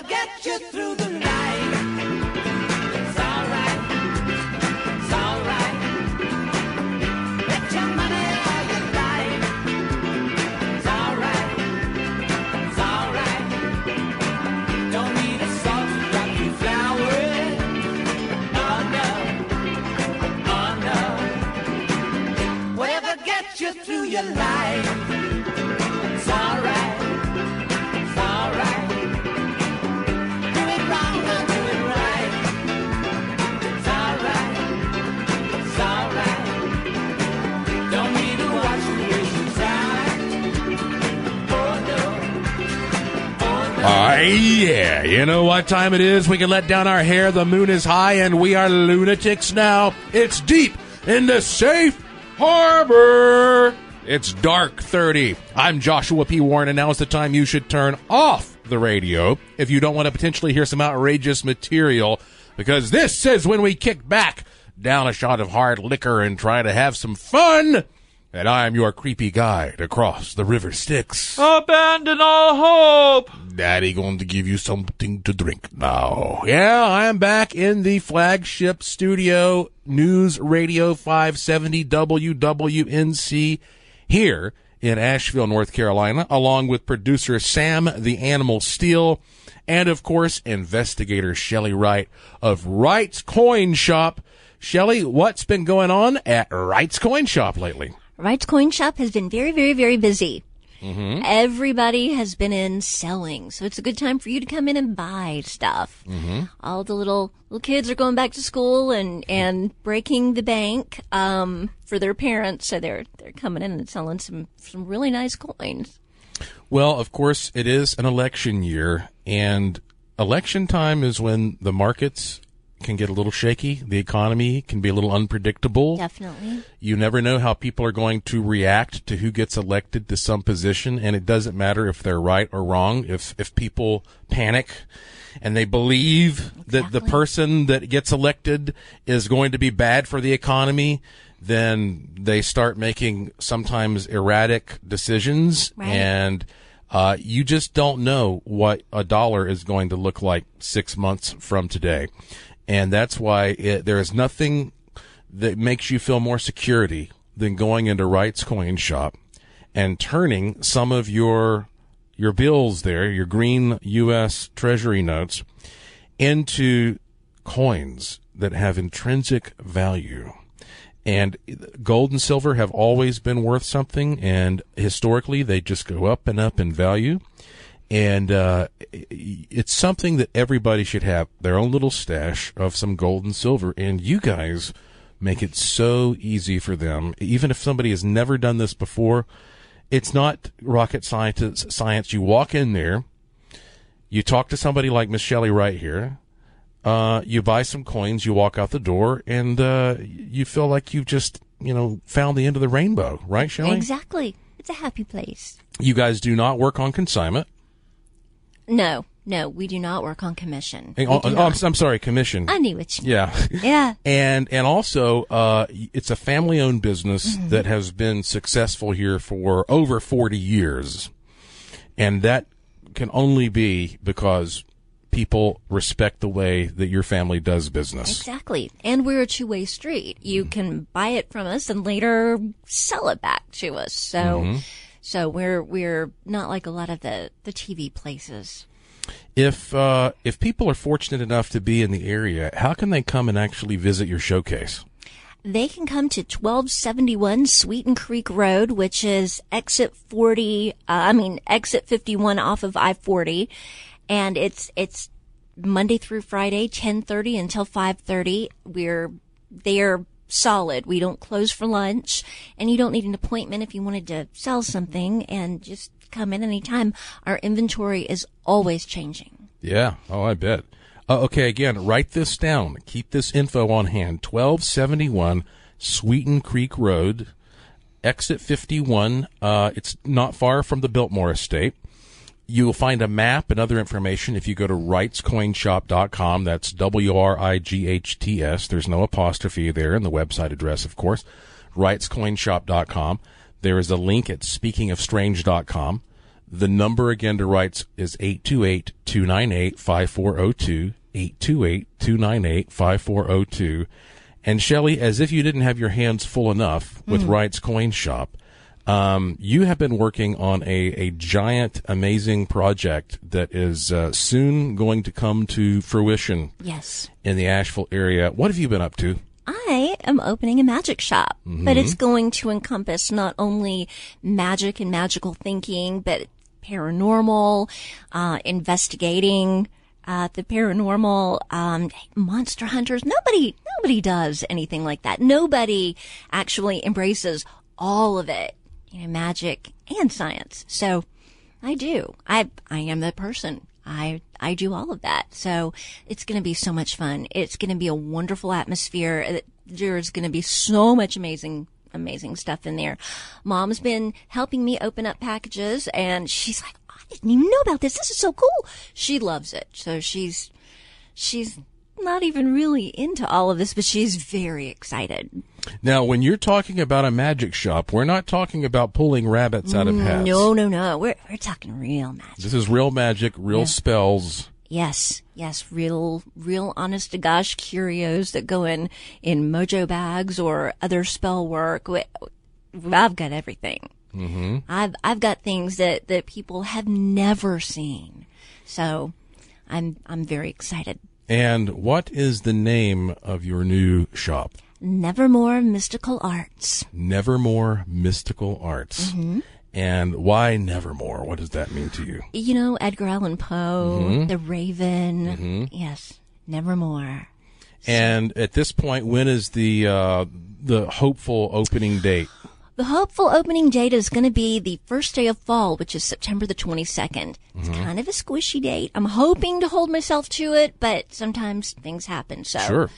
get you through the night. It's alright. It's alright. Bet your money all you like. It's alright. It's alright. Don't need a salt to drop you flowers. Oh no. Whatever gets you through your life. It's alright. It's alright. Do it wrong, don't do it right. It's alright. It's alright. Don't need to watch you waste your time. Oh no. Oh no. Yeah, you know what time it is? We can let down our hair, the moon is high, and we are lunatics now. It's deep in the safe harbor. It's dark 30. I'm Joshua P. Warren, and now is the time you should turn off the radio if you don't want to potentially hear some outrageous material, because this is when we kick back, down a shot of hard liquor, and try to have some fun. And I am your creepy guide across the river Styx. Abandon all hope. Daddy going to give you something to drink now. Yeah, I am back in the flagship studio, News Radio 570 WWNC, here in Asheville, North Carolina, along with producer Sam the Animal Steele, and, of course, investigator Shelley Wright of Wright's Coin Shop. Shelley, what's been going on at Wright's Coin Shop lately? Wright's Coin Shop has been very, very, very busy. Mm-hmm. Everybody has been in selling, so it's a good time for you to come in and buy stuff. Mm-hmm. All the little kids are going back to school and breaking the bank for their parents, so they're coming in and selling some really nice coins. Well, of course, it is an election year, and election time is when the markets can get a little shaky. The economy can be a little unpredictable. Definitely. You never know how people are going to react to who gets elected to some position, and it doesn't matter if they're right or wrong. If people panic and they believe that the person that gets elected is going to be bad for the economy, then they start making sometimes erratic decisions, right. And you just don't know what a dollar is going to look like 6 months from today. And that's why there is nothing that makes you feel more security than going into Wright's Coin Shop and turning some of your bills there, your green U.S. Treasury notes, into coins that have intrinsic value. And gold and silver have always been worth something, and historically they just go up and up in value. And it's something that everybody should have, their own little stash of some gold and silver. And you guys make it so easy for them. Even if somebody has never done this before, it's not rocket science. You walk in there, you talk to somebody like Miss Shelley right here, you buy some coins, you walk out the door, and you feel like you've just, found the end of the rainbow. Right, Shelley? Exactly. It's a happy place. You guys do not work on consignment. No, we do not work on commission. I'm sorry, commission. I knew what you meant. Yeah. Yeah. And also, it's a family-owned business that has been successful here for over 40 years. And that can only be because people respect the way that your family does business. Exactly. And we're a two-way street. You can buy it from us and later sell it back to us. So we're not like a lot of the TV places. If people are fortunate enough to be in the area, how can they come and actually visit your showcase? They can come to 1271 Sweeten Creek Road, which is exit 51 off of I-40, and it's Monday through Friday, 10:30 until 5:30. We're there. Solid. We don't close for lunch, and you don't need an appointment if you wanted to sell something, and just come in anytime. Our inventory is always changing. Yeah. Oh, I bet. Okay, again, write this down. Keep this info on hand. 1271 Sweeten Creek Road, exit 51. It's not far from the Biltmore Estate. You will find a map and other information if you go to wrightscoinshop.com. That's WRIGHTS. There's no apostrophe there in the website address, of course. wrightscoinshop.com. There is a link at speakingofstrange.com. The number again to write is 828-298-5402, 828-298-5402. And Shelley, as if you didn't have your hands full enough with Wright's Coin Shop, you have been working on a giant, amazing project that is soon going to come to fruition. Yes. In the Asheville area. What have you been up to? I am opening a magic shop, but it's going to encompass not only magic and magical thinking, but paranormal, investigating the paranormal, monster hunters. Nobody does anything like that. Nobody actually embraces all of it, magic and science. So I do. I am the person. I do all of that. So it's going to be so much fun. It's going to be a wonderful atmosphere. There's going to be so much amazing stuff in there. Mom's been helping me open up packages, and she's like, I didn't even know about this. This is so cool. She loves it. So she's not even really into all of this, but she's very excited. Now, when you're talking about a magic shop, we're not talking about pulling rabbits out of hats. No. We're talking real magic. This is real magic, real spells. Yes, real honest to gosh curios that go in mojo bags or other spell work. I've got everything. Mm-hmm. I've got things that people have never seen. So I'm very excited. And what is the name of your new shop? Nevermore Mystical Arts. Nevermore Mystical Arts. Mm-hmm. And why Nevermore? What does that mean to you? Edgar Allan Poe, The Raven. Yes, Nevermore. And at this point, when is the hopeful opening date? The hopeful opening date is going to be the first day of fall, which is September the 22nd. It's kind of a squishy date. I'm hoping to hold myself to it, but sometimes things happen. So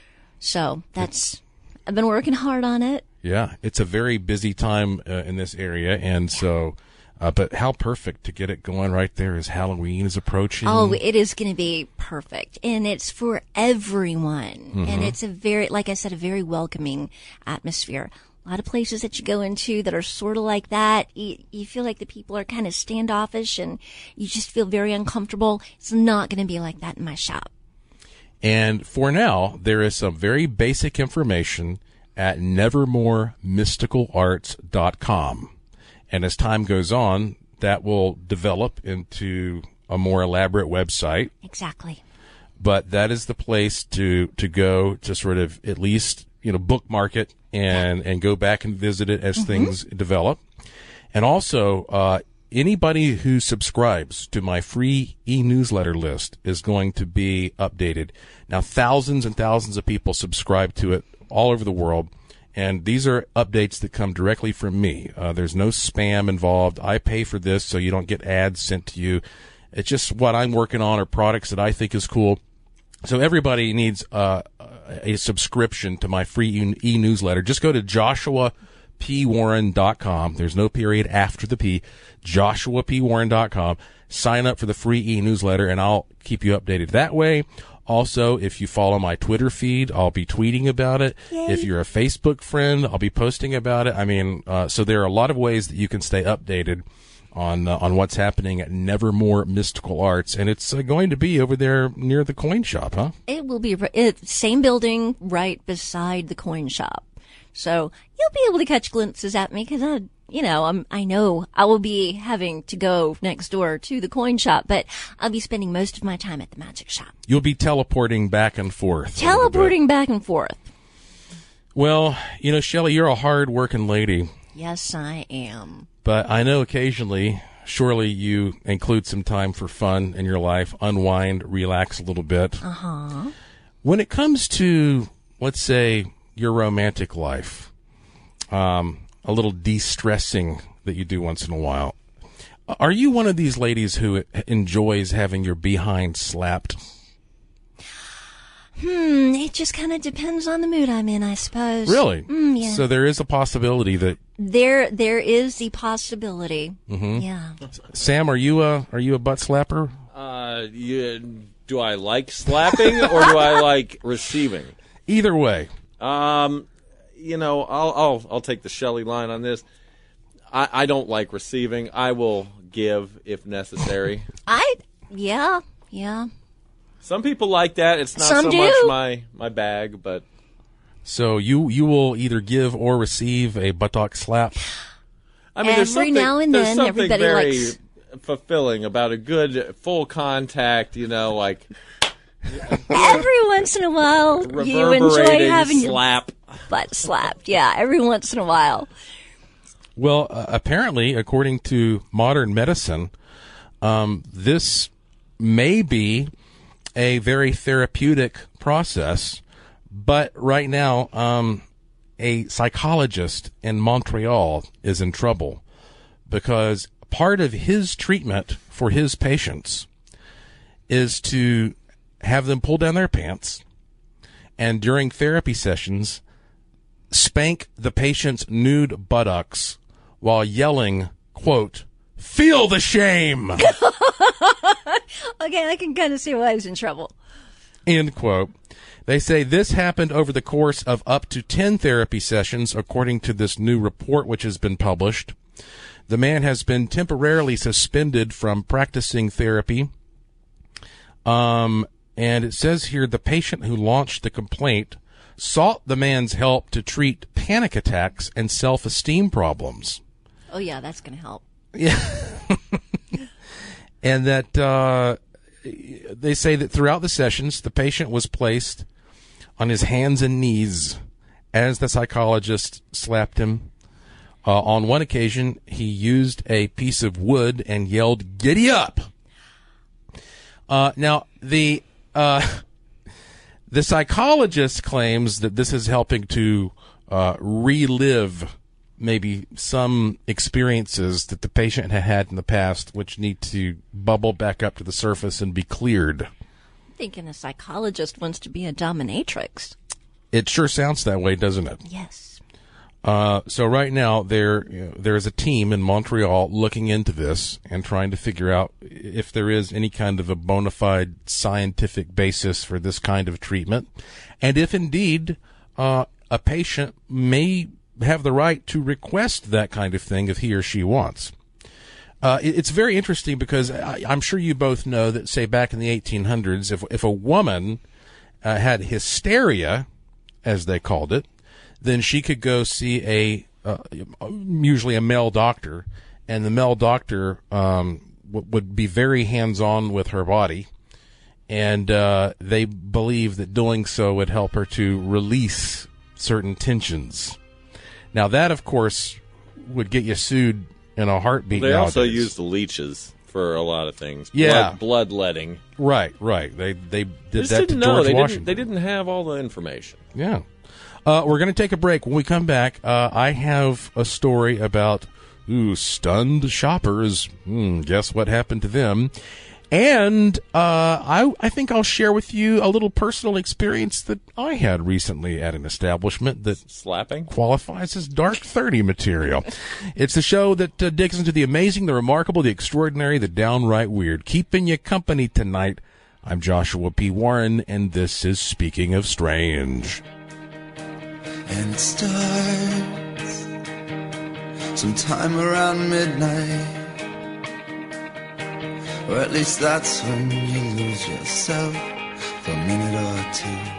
I've been working hard on it. Yeah, it's a very busy time in this area, and so, but how perfect to get it going right there as Halloween is approaching. Oh, it is going to be perfect, and it's for everyone, and it's like I said, a very welcoming atmosphere. A lot of places that you go into that are sort of like that, you feel like the people are kind of standoffish, and you just feel very uncomfortable. It's not going to be like that in my shop. And for now, there is some very basic information at nevermoremysticalarts.com. And as time goes on, that will develop into a more elaborate website. Exactly. But that is the place to go to sort of at least, bookmark it and go back and visit it as things develop. And also, anybody who subscribes to my free e-newsletter list is going to be updated. Now, thousands and thousands of people subscribe to it all over the world, and these are updates that come directly from me. There's no spam involved. I pay for this so you don't get ads sent to you. It's just what I'm working on or products that I think is cool. So everybody needs a subscription to my free e-newsletter. Just go to joshuapwarren.com. There's no period after the P. joshuapwarren.com. Sign up for the free e-newsletter, and I'll keep you updated that way. Also, if you follow my Twitter feed, I'll be tweeting about it. Yay. If you're a Facebook friend, I'll be posting about it. I mean, so there are a lot of ways that you can stay updated on what's happening at Nevermore Mystical Arts, and it's going to be over there near the coin shop, huh? It will be same building right beside the coin shop. So you'll be able to catch glimpses at me because I know I will be having to go next door to the coin shop, but I'll be spending most of my time at the magic shop. You'll be teleporting back and forth. Teleporting back and forth. Well, Shelley, you're a hard-working lady. Yes, I am. But I know occasionally, surely you include some time for fun in your life, unwind, relax a little bit. Uh-huh. When it comes to, let's say, your romantic life, a little de-stressing that you do once in a while, are you one of these ladies who enjoys having your behind slapped? It just kind of depends on the mood I'm in, I suppose. Really? Yeah. So there is a possibility that there is the possibility. Mm-hmm. Yeah. Sam, are you a butt slapper? Do I like slapping or do I like receiving? Either way. I'll take the Shelley line on this. I don't like receiving. I will give if necessary. Yeah. Some people like that. It's not Some so do. much my bag, but So you will either give or receive a buttock slap. I mean, there's Every something, now and there's then, something everybody very likes- fulfilling about a good full contact. Like Every once in a while, you enjoy reverberating having your slap. butt slapped. Yeah, every once in a while. Well, apparently, according to modern medicine, this may be a very therapeutic process. But right now, a psychologist in Montreal is in trouble because part of his treatment for his patients is to have them pull down their pants and during therapy sessions spank the patient's nude buttocks while yelling, quote, "Feel the shame," Okay, I can kind of see why he's in trouble. end quote. They say this happened over the course of up to 10 therapy sessions, according to this new report which has been published. The man has been temporarily suspended from practicing therapy. And it says here the patient who launched the complaint sought the man's help to treat panic attacks and self-esteem problems. Oh, yeah, that's going to help. And that they say that throughout the sessions, the patient was placed on his hands and knees as the psychologist slapped him. On one occasion, he used a piece of wood and yelled, "Giddy up!" Now, the psychologist claims that this is helping to relive maybe some experiences that the patient had had in the past, which need to bubble back up to the surface and be cleared. I'm thinking a psychologist wants to be a dominatrix. It sure sounds that way, doesn't it? Yes. So right now there's a team in Montreal looking into this and trying to figure out if there is any kind of a bona fide scientific basis for this kind of treatment, and if indeed a patient may have the right to request that kind of thing if he or she wants. It's very interesting because I'm sure you both know that, say, back in the 1800s, if a woman had hysteria, as they called it, then she could go see usually a male doctor, and the male doctor would be very hands-on with her body, and they believe that doing so would help her to release certain tensions. Now, that, of course, would get you sued in a heartbeat. They nowadays. also use the leeches for a lot of things. Yeah. Bloodletting. Right. They did Just that to didn't know. George Washington. They didn't have all the information. Yeah. We're going to take a break. When we come back, I have a story about stunned shoppers. Guess what happened to them? And I think I'll share with you a little personal experience that I had recently at an establishment that Slapping? qualifies as Dark 30 material. It's a show that digs into the amazing, the remarkable, the extraordinary, the downright weird. Keeping you company tonight. I'm Joshua P. Warren, and this is Speaking of Strange. And it starts sometime around midnight, or at least that's when you lose yourself for a minute or two.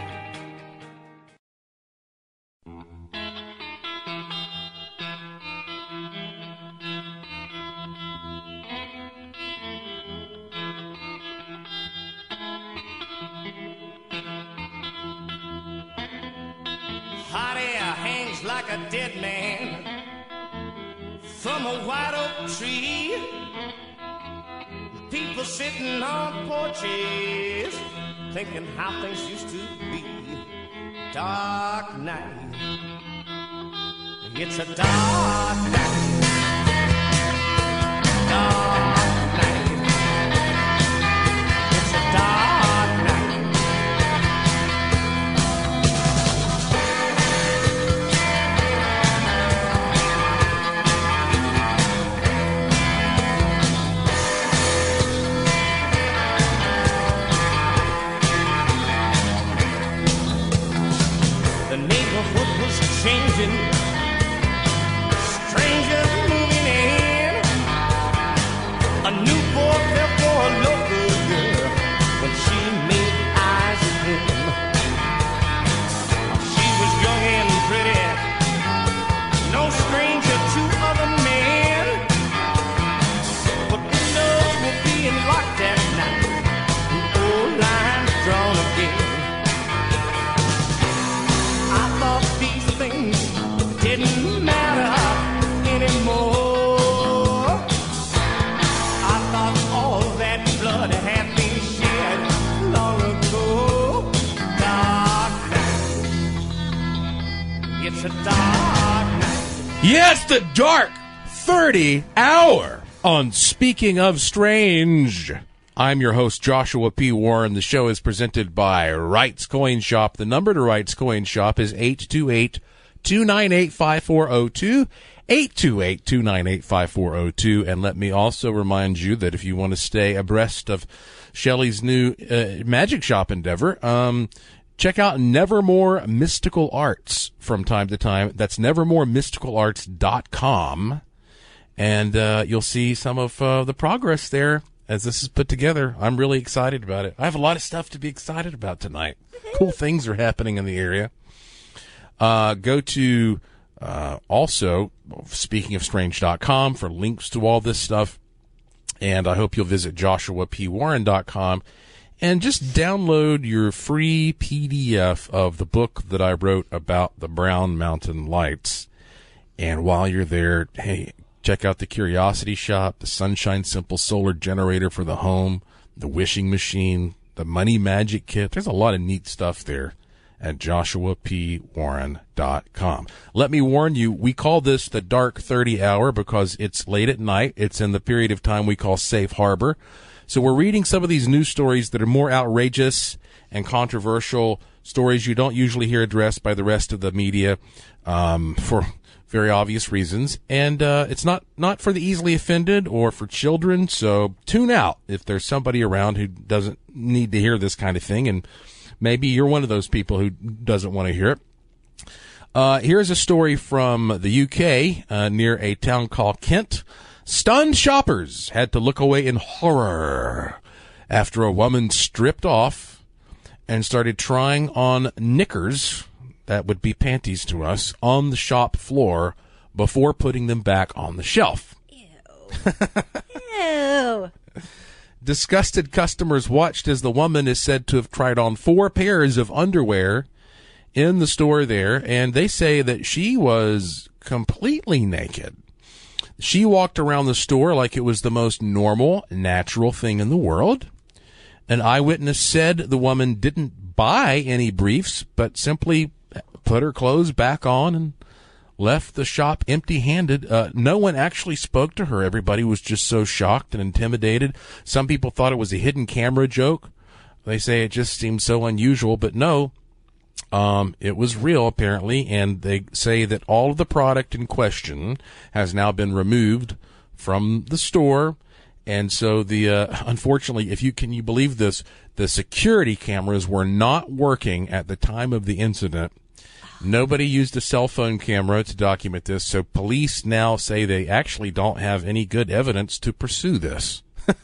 Hot air hangs like a dead man from a white oak tree. People sitting on porches thinking how things used to be. Dark night. It's a dark night. Dark night. It's a dark night. The neighborhood was changing, strangers moving in. It's a dark night. Yes, the dark 30 hour on Speaking of Strange. I'm your host, Joshua P. Warren. The show is presented by Wright's Coin Shop. The number to Wright's Coin Shop is 828-298-5402, 828-298-5402. And let me also remind you that if you want to stay abreast of Shelley's new magic shop endeavor, check out Nevermore Mystical Arts from time to time. That's nevermoremysticalarts.com. And you'll see some of the progress there as this is put together. I'm really excited about it. I have a lot of stuff to be excited about tonight. Cool things are happening in the area. Go to also speakingofstrange.com for links to all this stuff. And I hope you'll visit joshuapwarren.com and just download your free PDF of the book that I wrote about the Brown Mountain Lights. And while you're there, hey, check out the Curiosity Shop, the Sunshine Simple Solar Generator for the home, the wishing machine, the Money Magic Kit. There's a lot of neat stuff there at joshuapwarren.com. Let me warn you, we call this the Dark 30 Hour because it's late at night. It's in the period of time we call Safe Harbor. So we're reading some of these news stories that are more outrageous and controversial, stories you don't usually hear addressed by the rest of the media for very obvious reasons. And it's not for the easily offended or for children, so tune out if there's somebody around who doesn't need to hear this kind of thing, and maybe you're one of those people who doesn't want to hear it. Here's a story from the UK near a town called Kent. Stunned shoppers had to look away in horror after a woman stripped off and started trying on knickers, that would be panties to us, on the shop floor before putting them back on the shelf. Ew. Disgusted customers watched as the woman is said to have tried on 4 pairs of underwear in the store there, and they say that she was completely naked. She walked around the store like it was the most normal, natural thing in the world. An eyewitness said the woman didn't buy any briefs, but simply put her clothes back on and left the shop empty-handed. No one actually spoke to her. Everybody was just so shocked and intimidated. Some people thought it was a hidden camera joke. They say it just seemed so unusual, but no, it was real apparently, and they say that all of the product in question has now been removed from the store. And so unfortunately, can you believe this, the security cameras were not working at the time of the incident. Nobody used a cell phone camera to document this, so police now say they actually don't have any good evidence to pursue this.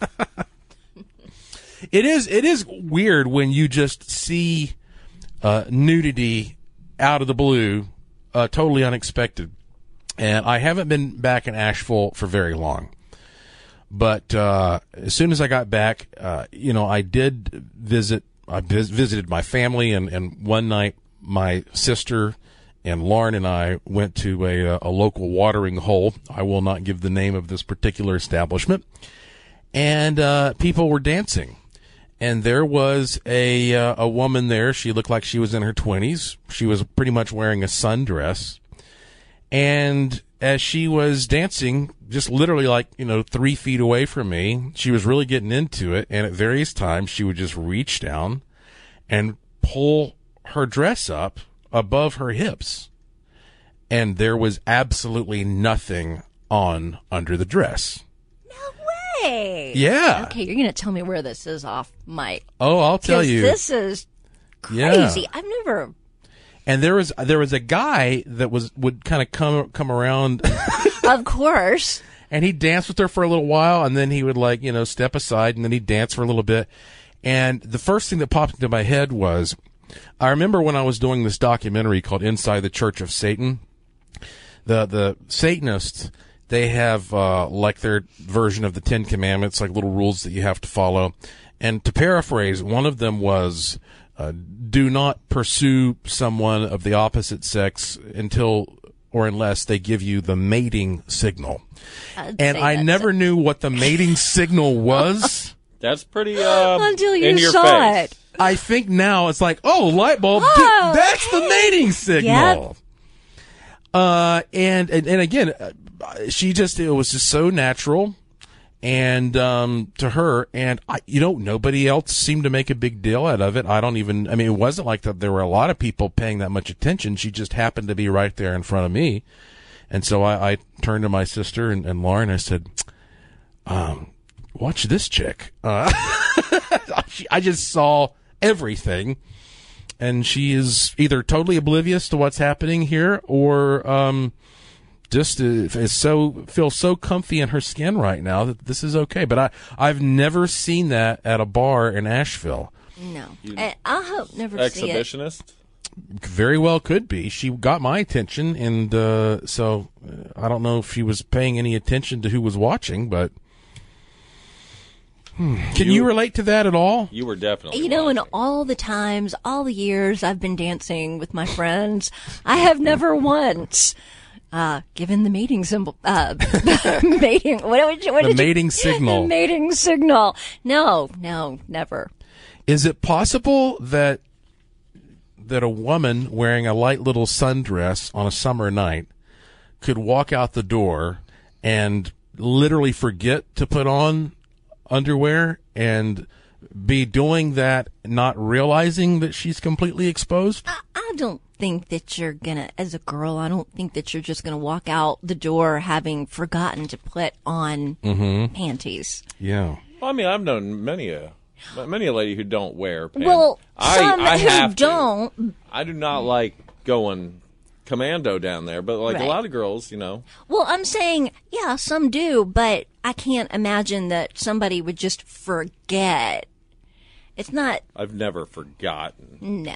It is weird when you just see nudity out of the blue, totally unexpected. And I haven't been back in Asheville for very long. But as soon as I got back, I did visit. I visited my family, and one night my sister and Lauren and I went to a local watering hole. I will not give the name of this particular establishment. And people were dancing. And there was a woman there. She looked like she was in her 20s. She was pretty much wearing a sundress. And as she was dancing, just literally 3 feet away from me, she was really getting into it. And at various times, she would just reach down and pull her dress up above her hips. And there was absolutely nothing on under the dress. Hey. Yeah. Okay, you're going to tell me where this is off mic. Oh, I'll tell you. This is crazy. Yeah. I've never. And there was a guy that would kind of come around. Of course. And he'd dance with her for a little while, and then he would step aside, and then he'd dance for a little bit. And the first thing that popped into my head was, I remember when I was doing this documentary called Inside the Church of Satan, the Satanists, they have their version of the 10 Commandments, like little rules that you have to follow. And to paraphrase, one of them was, do not pursue someone of the opposite sex until or unless they give you the mating signal. And I never knew what the mating signal was. That's pretty until you in your saw face. it. I think now it's like, oh, light bulb, that's the mating signal. Yep. And again, it was just so natural. And to her, and nobody else seemed to make a big deal out of it. It wasn't like that there were a lot of people paying that much attention. She just happened to be right there in front of me. And so I turned to my sister and Lauren, and I said, watch this chick. I just saw everything. And she is either totally oblivious to what's happening here or just feels so comfy in her skin right now that this is okay. But I've never seen that at a bar in Asheville. No. I hope never see it. Exhibitionist? Very well could be. She got my attention, and so I don't know if she was paying any attention to who was watching, but can you relate to that at all? You were definitely in watching. all the times, all the years I've been dancing with my friends, I have never once given the mating symbol, mating, the mating signal. The mating signal. No, never. Is it possible that a woman wearing a light little sundress on a summer night could walk out the door and literally forget to put on underwear and be doing that, not realizing that she's completely exposed? I don't think that you're gonna, as a girl, I don't think that you're just gonna walk out the door having forgotten to put on panties. Yeah. Well, I mean, I've known many a lady who don't wear pants. Well, some I who have to. don't. I do not like going commando down there, but like Right. a lot of girls, Well, I'm saying, yeah, some do, but I can't imagine that somebody would just forget. It's not, I've never forgotten. no.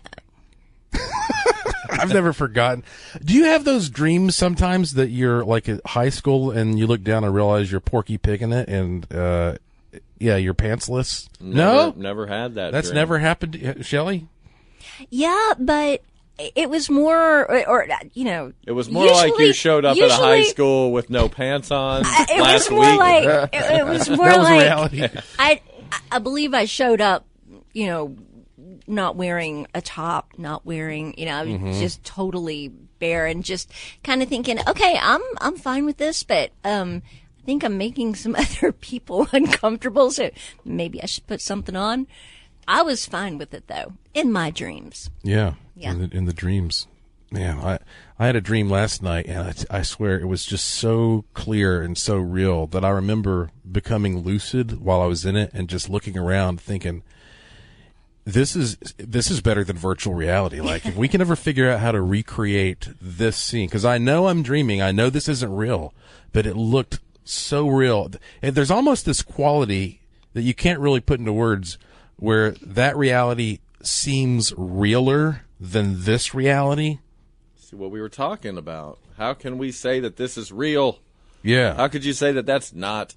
I've never forgotten. Do you have those dreams sometimes that you're like at high school and you look down and realize you're Porky Pig in it and, you're pantsless? No? Never had that. That's dream. never happened to Shelley? Yeah, but it was more, It was more like you showed up at a high usually- school with no pants on It last was more week. like, it was more That was like, reality. I believe I showed up, not wearing a top, not wearing, I was just totally bare and just kind of thinking, okay, I'm fine with this, but I think I'm making some other people uncomfortable, so maybe I should put something on. I was fine with it though, in my dreams. Yeah. Yeah. In the dreams. Yeah. I had a dream last night, and I swear it was just so clear and so real that I remember becoming lucid while I was in it and just looking around thinking, this is better than virtual reality. Like, if we can ever figure out how to recreate this scene, because I know I'm dreaming, I know this isn't real, but it looked so real. And there's almost this quality that you can't really put into words where that reality seems realer than this reality. See what we were talking about. How can we say that this is real? Yeah. How could you say that that's not?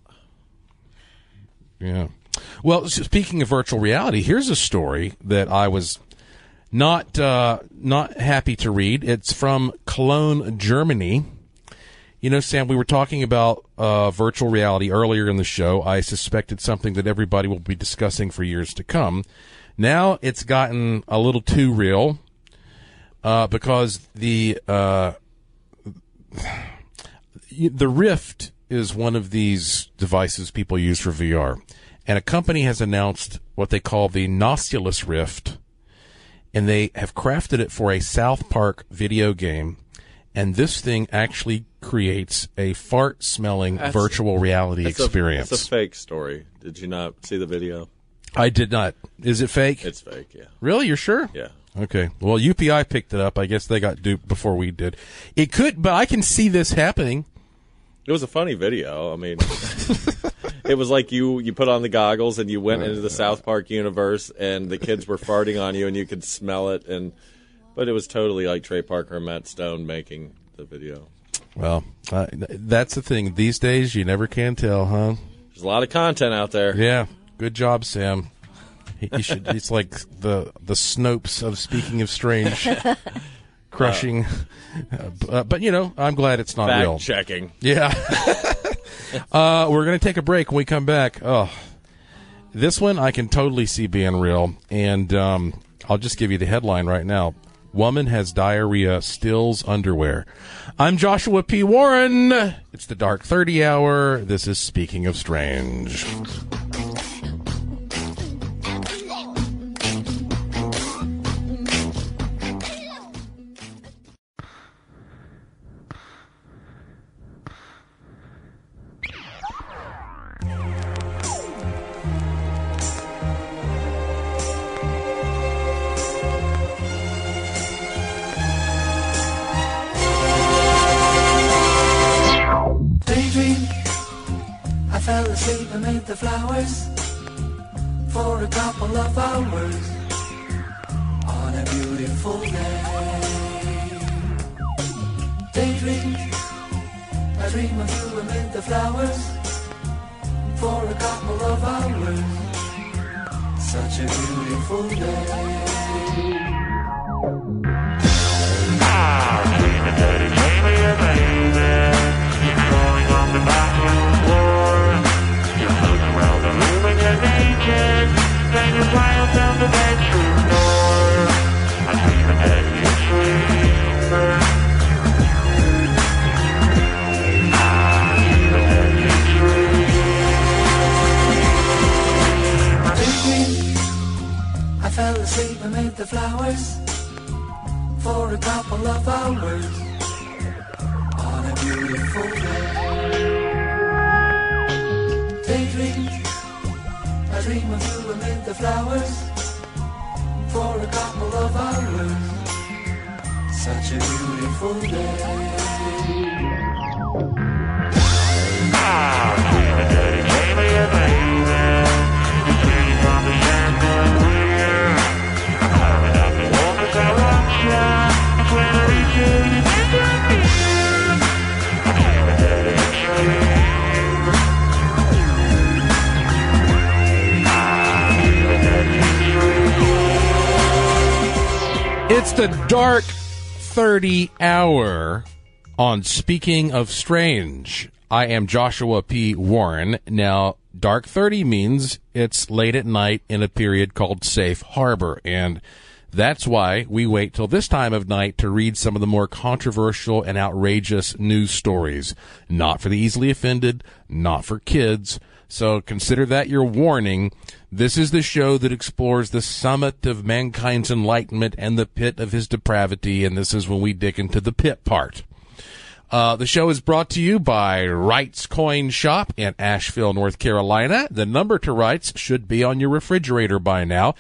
Yeah. Well, speaking of virtual reality, here's a story that I was not happy to read. It's from Cologne, Germany. Sam, we were talking about virtual reality earlier in the show. I suspected something that everybody will be discussing for years to come. Now it's gotten a little too real because the Rift is one of these devices people use for VR. And a company has announced what they call the Nostulus Rift, and they have crafted it for a South Park video game. And this thing actually creates a fart-smelling virtual reality experience. It's a fake story. Did you not see the video? I did not. Is it fake? It's fake, yeah. Really? You're sure? Yeah. Okay. Well, UPI picked it up. I guess they got duped before we did. It could, but I can see this happening. It was a funny video. I mean, it was like you put on the goggles and you went into the South Park universe and the kids were farting on you and you could smell it. But it was totally like Trey Parker and Matt Stone making the video. Well, that's the thing. These days, you never can tell, huh? There's a lot of content out there. Yeah. Good job, Sam. He should. He's like the Snopes of Speaking of Strange, crushing. But I'm glad it's not real. Fact checking. Yeah. We're gonna take a break. When we come back, this one I can totally see being real, and I'll just give you the headline right now. Woman has diarrhea, steals underwear. I'm Joshua P. Warren. It's the Dark 30 Hour. This is Speaking of Strange. Fell asleep amid the flowers for a couple of hours on a beautiful day. Daydream, I dream of you amid the flowers for a couple of hours. Such a beautiful day. Going on the bathroom floor. You're floating around the room and you're naked. Then you fly up down the bedroom door. I dream that you dream. I fell asleep amid the flowers for a couple of hours on a beautiful day. Daydream, I dream of you amid the flowers for a couple of hours. Such a beautiful day. It's the Dark 30 Hour on Speaking of Strange. I am Joshua P. Warren. Now, Dark 30 means it's late at night in a period called Safe Harbor, and that's why we wait till this time of night to read some of the more controversial and outrageous news stories. Not for the easily offended, not for kids. So consider that your warning. This is the show that explores the summit of mankind's enlightenment and the pit of his depravity, and this is when we dig into the pit part. The show is brought to you by Wright's Coin Shop in Asheville, North Carolina. The number to Wright's should be on your refrigerator by now.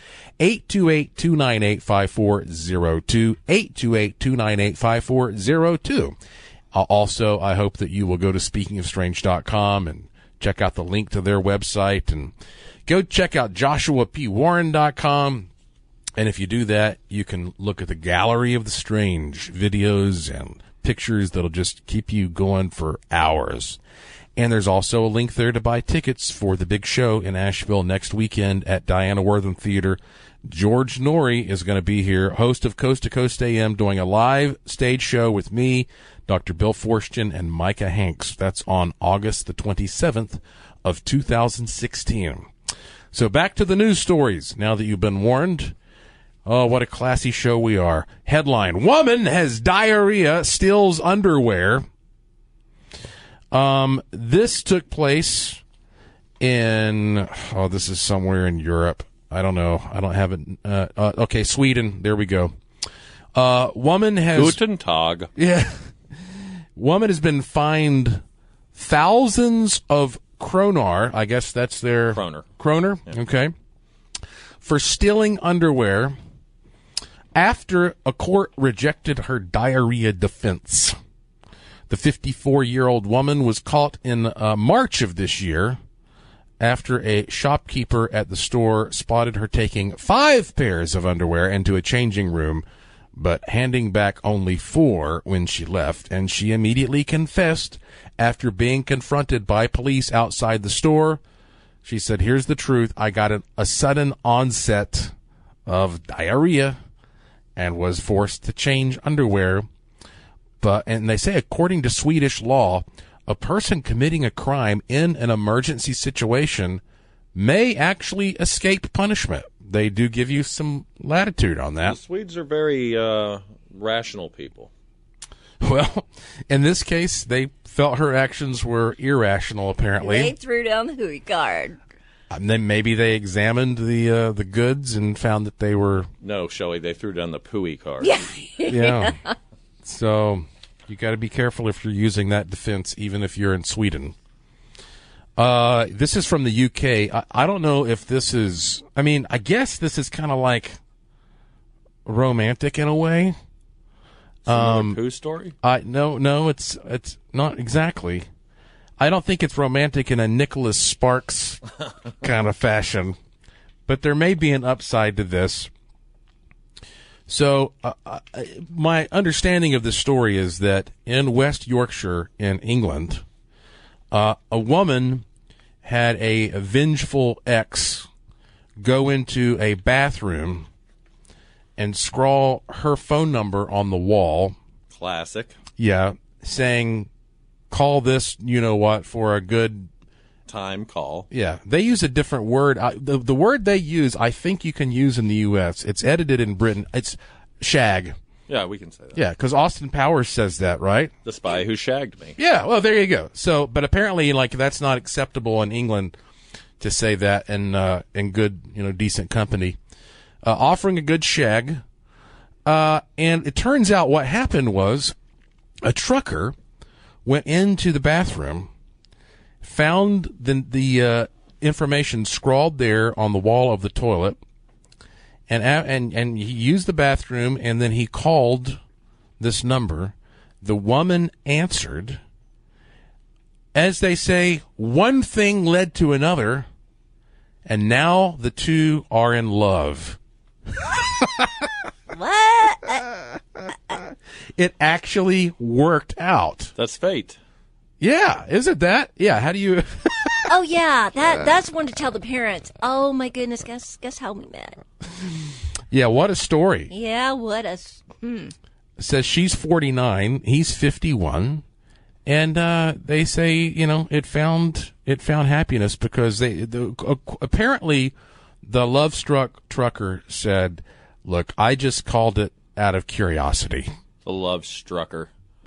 828-298-5402. 828-298-5402. Also, I hope that you will go to speakingofstrange.com and check out the link to their website, and go check out joshuapwarren.com. And if you do that, you can look at the Gallery of the Strange videos and pictures that'll just keep you going for hours. And there's also a link there to buy tickets for the big show in Asheville next weekend at Diana Wortham Theater. George Norrie is going to be here, host of Coast to Coast AM, doing a live stage show with me, Dr. Bill Forstchen, and Micah Hanks. That's on August the 27th of 2016. So back to the news stories, now that you've been warned. Oh, what a classy show we are. Headline: Woman has diarrhea, steals underwear. This took place in, this is somewhere in Europe. I don't know. I don't have it. Okay, Sweden. There we go. Woman has... Guten Tag. Yeah. Woman has been fined thousands of kroner. I guess that's their... Kroner? Yeah. Okay. For stealing underwear after a court rejected her diarrhea defense. The 54-year-old woman was caught in March of this year after a shopkeeper at the store spotted her taking 5 pairs of underwear into a changing room, but handing back only 4 when she left, and she immediately confessed after being confronted by police outside the store. She said, "Here's the truth. I got a sudden onset of diarrhea and was forced to change underwear." And they say, according to Swedish law, a person committing a crime in an emergency situation may actually escape punishment. they do give you some latitude on The that. Swedes are very rational people. Well, in this case, they felt her actions were irrational, apparently. They threw down the hooey card. And then maybe they examined the goods and found that they were, No, Shelley, they threw down the pooey card. yeah. So you got to be careful if you're using that defense, even if you're in Sweden. This is from the UK. I don't know if this is, I mean, I guess this is kind of like romantic in a way. Another poo story? No, it's not exactly. I don't think it's romantic in a Nicholas Sparks kind of fashion, but there may be an upside to this. So, my understanding of this story is that in West Yorkshire in England, a woman had a vengeful ex go into a bathroom and scrawl her phone number on the wall. Classic. Yeah, saying, call this, you know what, for a good... Time call. Yeah, they use a different word. The word they use, I think you can use in the U.S. It's edited in Britain. It's shag. Yeah, we can say that. Yeah, because Austin Powers says that, right? The spy who shagged me. Yeah, well, there you go. So, but apparently, like, that's not acceptable in England to say that in good, decent company. Offering a good shag. And it turns out what happened was a trucker went into the bathroom, found the information scrawled there on the wall of the toilet, and he used the bathroom, and then he called this number. The woman answered. As they say, one thing led to another, and now the two are in love. What? It actually worked out. That's fate. Yeah, isn't that? Yeah, how do you... Oh yeah, that's one to tell the parents. Oh my goodness, guess how we met. Yeah, what a story. Yeah, what a. It says she's 49, he's 51, and they say, it found happiness because apparently the love-struck trucker said, look, I just called it out of curiosity. The love strucker.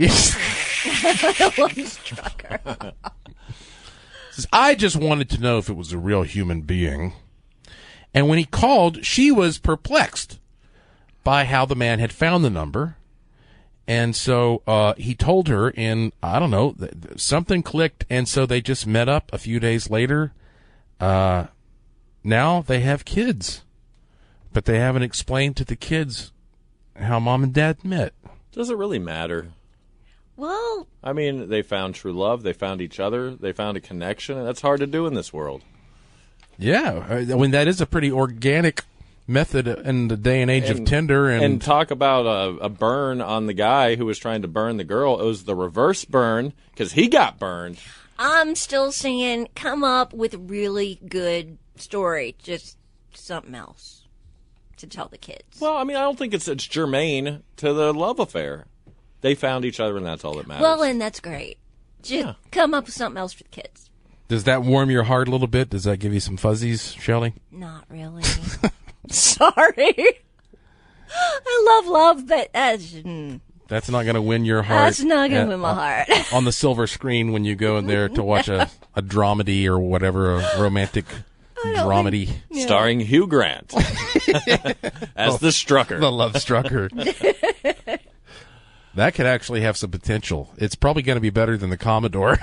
Says, I just wanted to know if it was a real human being. And when he called, she was perplexed by how the man had found the number. And so he told her, and I don't know, something clicked, and so they just met up a few days later. Now they have kids, but they haven't explained to the kids how mom and dad met. Does it really matter? Well, I mean, they found true love. They found each other. They found a connection, and that's hard to do in this world. Yeah, I mean, that is a pretty organic method in the day and age of Tinder. And talk about a burn on the guy who was trying to burn the girl. It was the reverse burn because he got burned. I'm still saying, come up with a really good story, just something else to tell the kids. Well, I mean, I don't think it's germane to the love affair. They found each other, and that's all that matters. Well, and that's great. Just come up with something else for the kids. Does that warm your heart a little bit? Does that give you some fuzzies, Shelley? Not really. Sorry. I love, but That's not going to win your heart. that's not going to win my heart. On the silver screen when you go in there to watch a dramedy or whatever, a romantic dramedy. Starring Hugh Grant as the Strucker. The Love Strucker. That could actually have some potential. It's probably going to be better than the Commodore.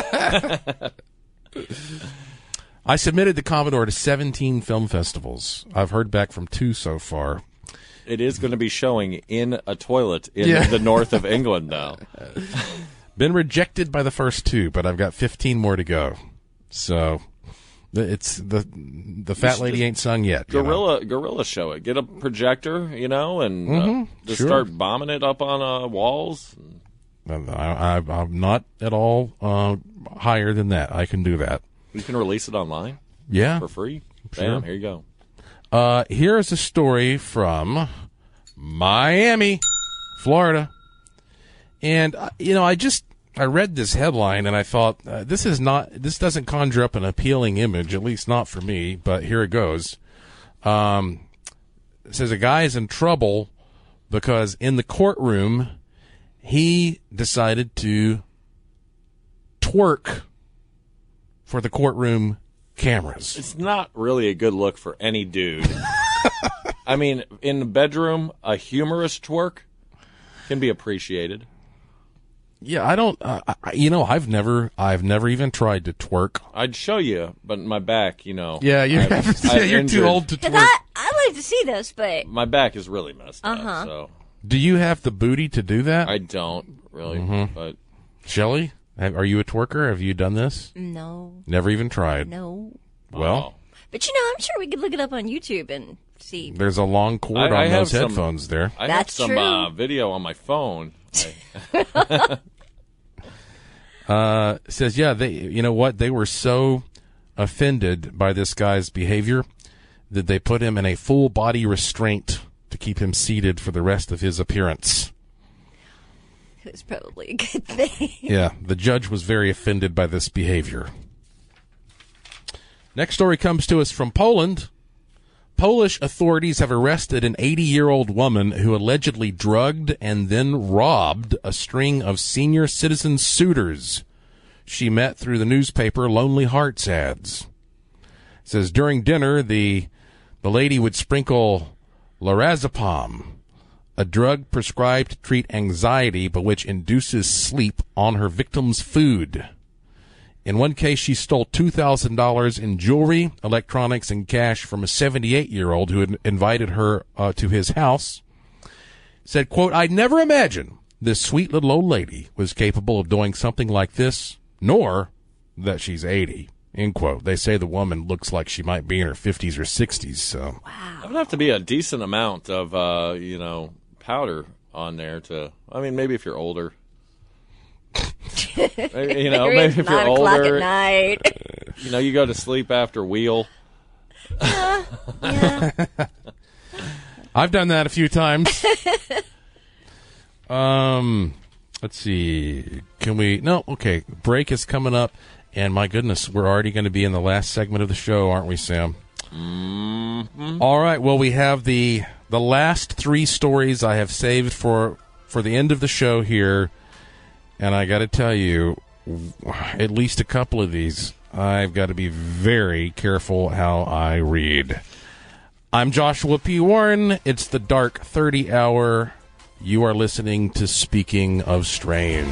I submitted the Commodore to 17 film festivals. I've heard back from 2 so far. It is going to be showing in a toilet in the north of England now. Been rejected by the first 2, but I've got 15 more to go. So it's the fat lady ain't sung yet. Guerrilla show it. Get a projector, and just start bombing it up on walls. I'm not at all higher than that. I can do that. You can release it online? Yeah. For free? Sure. Bam, here you go. Here's a story from Miami, Florida. And, I read this headline and I thought, this doesn't conjure up an appealing image, at least not for me, but here it goes. It says a guy is in trouble because in the courtroom he decided to twerk for the courtroom cameras. It's not really a good look for any dude. I mean, in the bedroom, a humorous twerk can be appreciated. Yeah, I don't. I've never even tried to twerk. I'd show you, but my back, Yeah, I've you're injured- too old to Cause twerk. I like to see this, but My back is really messed up, so Do you have the booty to do that? I don't really. But Shelley, are you a twerker? Have you done this? no, Never even tried. no. Well, But I'm sure we could look it up on YouTube and see. there's a long cord I on have those some- headphones there. I That's have some true. video on my phone. Says, yeah, you know what? They were so offended by this guy's behavior that they put him in a full body restraint to keep him seated for the rest of his appearance. It was probably a good thing. Yeah, the judge was very offended by this behavior. Next story comes to us from Poland. Polish authorities have arrested an 80-year-old woman who allegedly drugged and then robbed a string of senior citizen suitors she met through the newspaper Lonely Hearts ads. It says during dinner, the lady would sprinkle lorazepam, a drug prescribed to treat anxiety but which induces sleep, on her victim's food. In one case, she stole $2,000 in jewelry, electronics, and cash from a 78-year-old who had invited her to his house. Said, quote, "I'd never imagined this sweet little old lady was capable of doing something like this, nor that she's 80. End quote. They say the woman looks like she might be in her 50s or 60s. So That would have to be a decent amount of, powder on there to. I mean, maybe if you're older. Maybe if you're 9 o'clock older, at night. you go to sleep after wheel. Yeah. I've done that a few times. Let's see. Can we? No. Okay. Break is coming up, and my goodness, we're already going to be in the last segment of the show, aren't we, Sam? Mm-hmm. All right. Well, we have the last 3 stories I have saved for the end of the show here, and I got to tell you, at least a couple of these, I've got to be very careful how I read. I'm Joshua P. Warren. It's the Dark 30 Hour. You are listening to Speaking of Strange.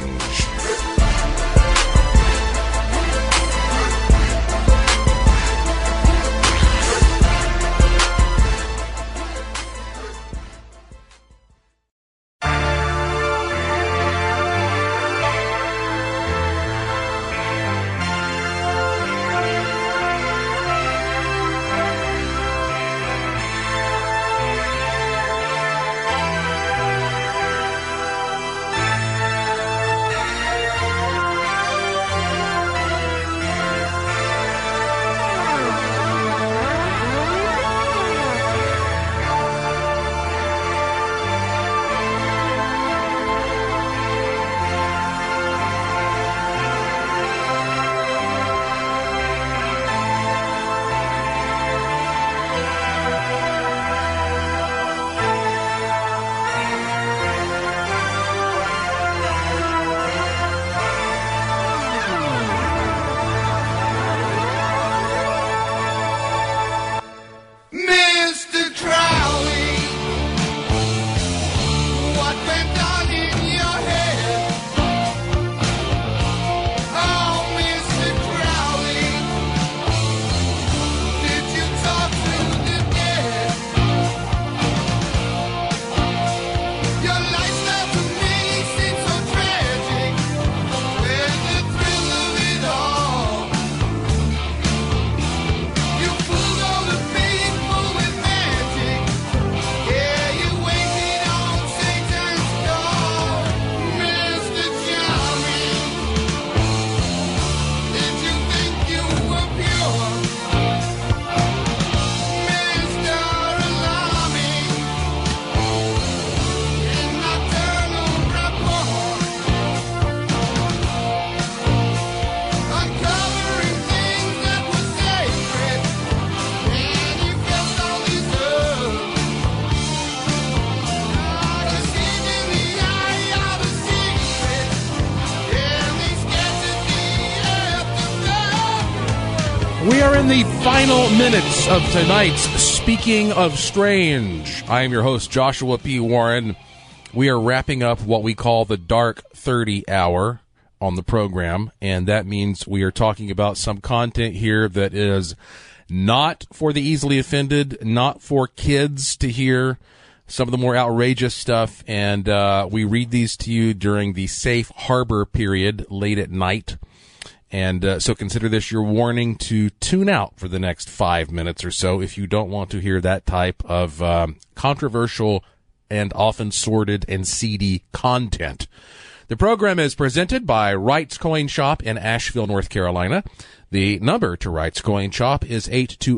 in the final minutes of tonight's Speaking of Strange. I am your host, Joshua P. Warren. We are wrapping up what we call the Dark 30 Hour on the program, and that means we are talking about some content here that is not for the easily offended, not for kids to hear, some of the more outrageous stuff, and we read these to you during the safe harbor period late at night. And so consider this your warning to tune out for the next 5 minutes or so if you don't want to hear that type of controversial and often sordid and seedy content. The program is presented by Wright's Coin Shop in Asheville, North Carolina. The number to Wright's Coin Shop is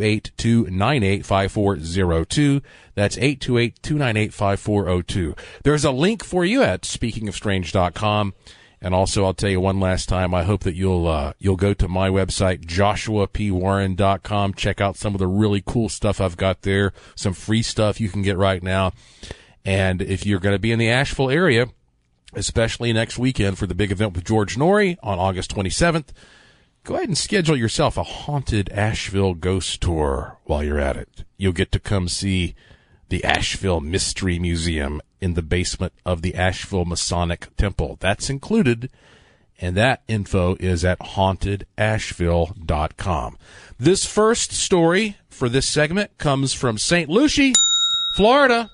828-298-5402. That's 828-298-5402. There's a link for you at speakingofstrange.com. And also, I'll tell you one last time, I hope that you'll go to my website, joshuapwarren.com. Check out some of the really cool stuff I've got there, some free stuff you can get right now. And if you're going to be in the Asheville area, especially next weekend for the big event with George Norrie on August 27th, go ahead and schedule yourself a haunted Asheville ghost tour while you're at it. You'll get to come see the Asheville Mystery Museum in the basement of the Asheville Masonic Temple. That's included, and that info is at hauntedasheville.com. This first story for this segment comes from St. Lucie, Florida.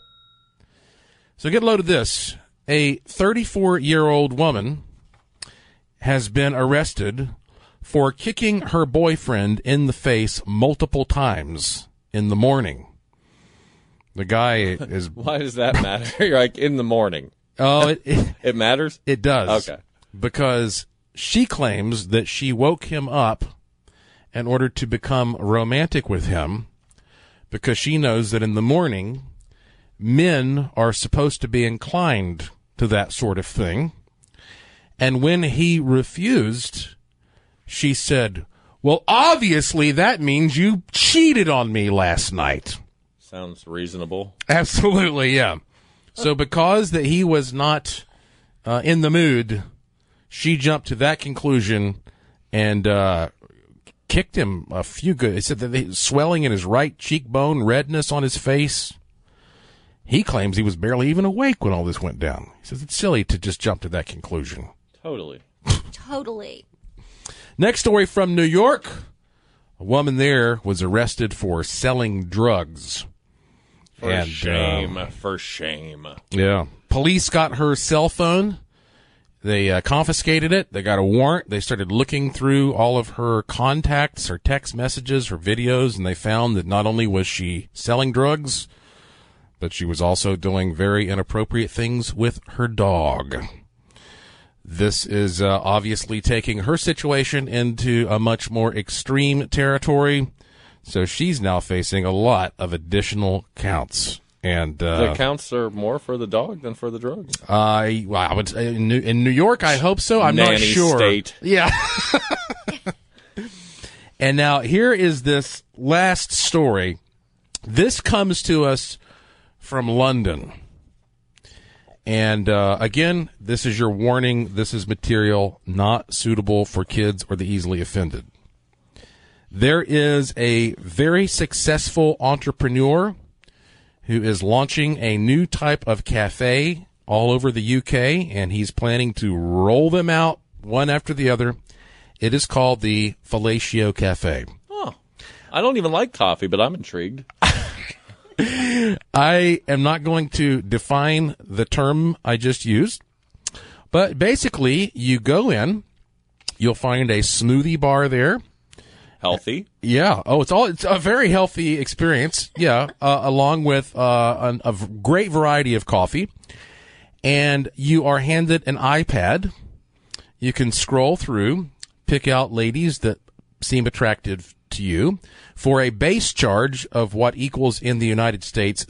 So get a load of this. A 34-year-old woman has been arrested for kicking her boyfriend in the face multiple times in the morning. The guy is... Why does that matter? You're like, in the morning. Oh, it matters? It does. Okay. Because she claims that she woke him up in order to become romantic with him because she knows that in the morning, men are supposed to be inclined to that sort of thing. And when he refused, she said, well, obviously that means you cheated on me last night. Sounds reasonable. Absolutely, yeah. So because that he was not in the mood, she jumped to that conclusion and kicked him a few good. He said that swelling in his right cheekbone, redness on his face. He claims he was barely even awake when all this went down. He says it's silly to just jump to that conclusion. Totally. Totally. Next story from New York. A woman there was arrested for selling drugs. For shame. Yeah. Police got her cell phone. They confiscated it. They got a warrant. They started looking through all of her contacts, her text messages, her videos, and they found that not only was she selling drugs, but she was also doing very inappropriate things with her dog. This is obviously taking her situation into a much more extreme territory. So she's now facing a lot of additional counts. And the counts are more for the dog than for the drugs. I would say in New York, I hope so. I'm not sure. State. Yeah. And now here is this last story. This comes to us from London. And again, this is your warning. This is material not suitable for kids or the easily offended. There is a very successful entrepreneur who is launching a new type of cafe all over the UK, and he's planning to roll them out one after the other. It is called the Fellatio Cafe. Oh, I don't even like coffee, but I'm intrigued. I am not going to define the term I just used, but basically you go in, you'll find a smoothie bar there. Healthy. Yeah. Oh, it's a very healthy experience. Yeah. Along with a great variety of coffee. And you are handed an iPad. You can scroll through, pick out ladies that seem attractive to you for a base charge of what equals in the United States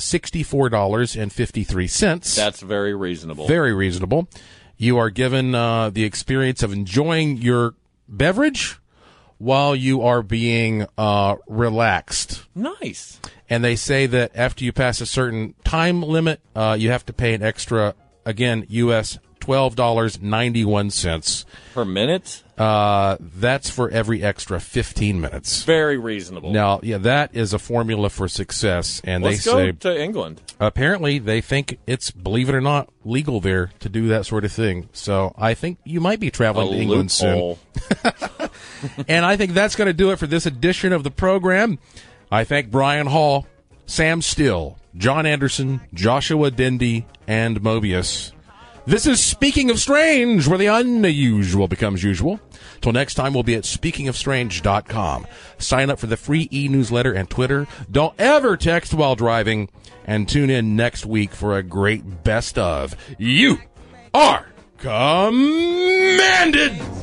$64.53. That's very reasonable. Very reasonable. You are given the experience of enjoying your beverage while you are being relaxed. Nice. And they say that after you pass a certain time limit, you have to pay an extra, again, U.S. $12.91. Per minute? That's for every extra 15 minutes. Very reasonable. Now, yeah, that is a formula for success, and Let's they go say to England. apparently they think it's, believe it or not, legal there to do that sort of thing. So I think you might be traveling to England soon. And I think that's going to do it for this edition of the program. I thank Brian Hall, Sam Still, John Anderson, Joshua Dendy, and Mobius. This is Speaking of Strange, where the unusual becomes usual. Till next time, we'll be at speakingofstrange.com. Sign up for the free e-newsletter and Twitter. Don't ever text while driving. And tune in next week for a great best of. You are commanded!